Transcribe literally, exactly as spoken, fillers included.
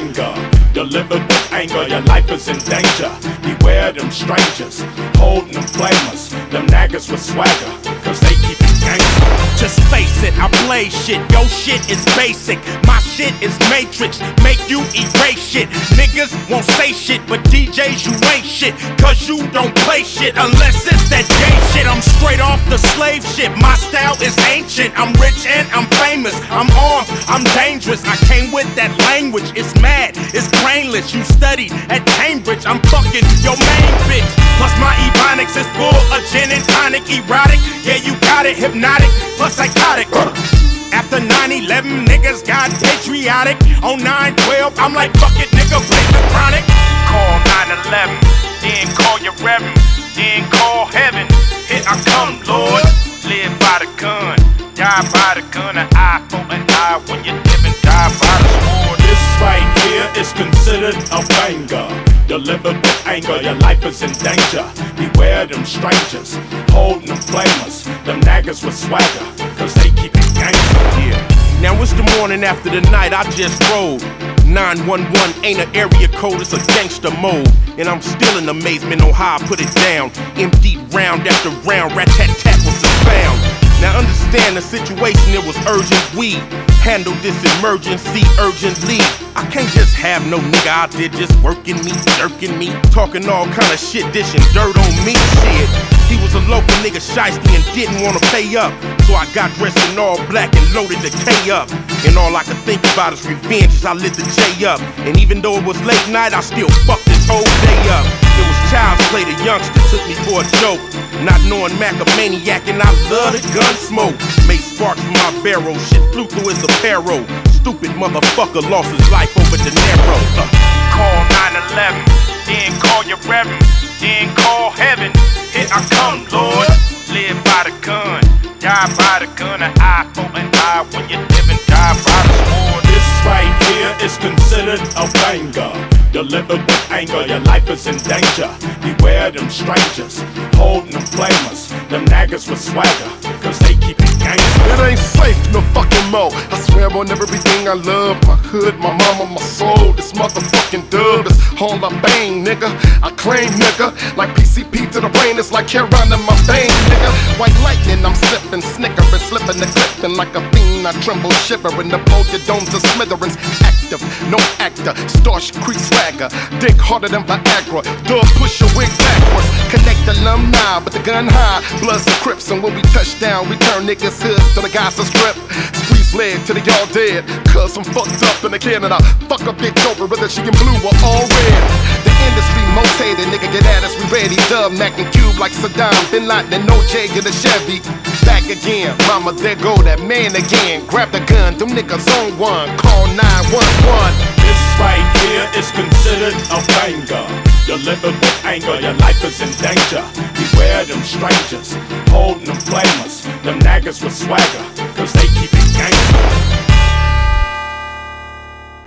banger, delivered with anger. Your life is in danger. Beware them strangers, holding them flamers. Them naggers with swagger, cause they keep it gangster. Just face it, I play shit. Yo shit is basic, my shit is matrix. Make you erase shit. Niggas won't say shit, but D Js you ain't shit. Cause you don't play shit unless it's that gay shit. I'm straight off the slave shit. My style is ancient. I'm rich and I'm famous. I'm armed, I'm dangerous. I came with that language. It's mad, it's brainless. You studied at Cambridge. I'm fucking your main bitch. Plus my ebonics is full of gin and tonic. Erotic, yeah you got it. Hypnotic, plus psychotic. After nine eleven, niggas got patriotic. On nine twelve, I'm like, fuck it, nigga, play the chronic. Call nine eleven, then call your reverend, then call heaven. Here I come, Lord. Live by the gun, die by the gun. An eye for an eye when you live and die by the sword. This right here is considered a banger, delivered with anger. Your life is in danger. Beware them strangers, holding them flamers. Them naggers with swagger, cause they keep it gangster. Yeah. Now it's the morning after the night I just rode. nine one one ain't an area code, it's a gangster mode. And I'm still in amazement on how I put it down. Emptied round after round, rat-tat-tat was the sound. Now understand the situation, it was urgent. We handle this emergency urgently. I can't just have no nigga out there just working me, jerking me, talking all kind of shit, dishing dirt on me. Shit, he was a local nigga shiesty and didn't wanna pay up. So I got dressed in all black and loaded the K up. And all I could think about is revenge as I lit the J up. And even though it was late night, I still fucked this whole day up. It was child's play, the youngster took me for a joke. Not knowing Mac a maniac and I love the gun smoke. Made sparks from my barrel, shit flew through his apparel. Stupid motherfucker lost his life over De Niro. Uh. Call nine eleven, then call your reverend, then call heaven. Here I come, Lord. Live by the gun, die by the gun. An eye for an eye when you live and die by the sword. This right here is considered a banger, delivered with anger. Your life is in danger. Beware them strangers, holding them flamers. Them naggers with swagger, cause they keep it gangster. It ain't safe no fucking more. I swear on everything I love. My hood, my mama, my soul. This motherfucking dub is all I bang, nigga. I claim, nigga. Like P C P to the brain, it's like hair in my vein, nigga. White lightning, I'm sipping, snickering, slipping the clipping like a fiend. I tremble, shivering, the pull your dome to smithereens. Active, no actor, starch creek swagger. Dick harder than Viagra. Dub push your wig backwards. Connect alumni, but the gun high. Bloods and Crips, and when we touch down, we turn niggas hoods to the guys that strip. Squeeze leg till they all dead. Cause I'm fucked up in the Canada. Fuck a bitch over whether she in blue or all red. The industry most hated, nigga get at us, we ready. Dub, Mac and Cube like Saddam, Bin Laden, and O J in the Chevy. Back again, mama, there go that man again. Grab the gun, them niggas on one. Call nine one one. This right here is considered a banger, delivered with anger. Your life is in danger. Beware them strangers, holding them flamers. Them naggers with swagger, cause they keep it gangster.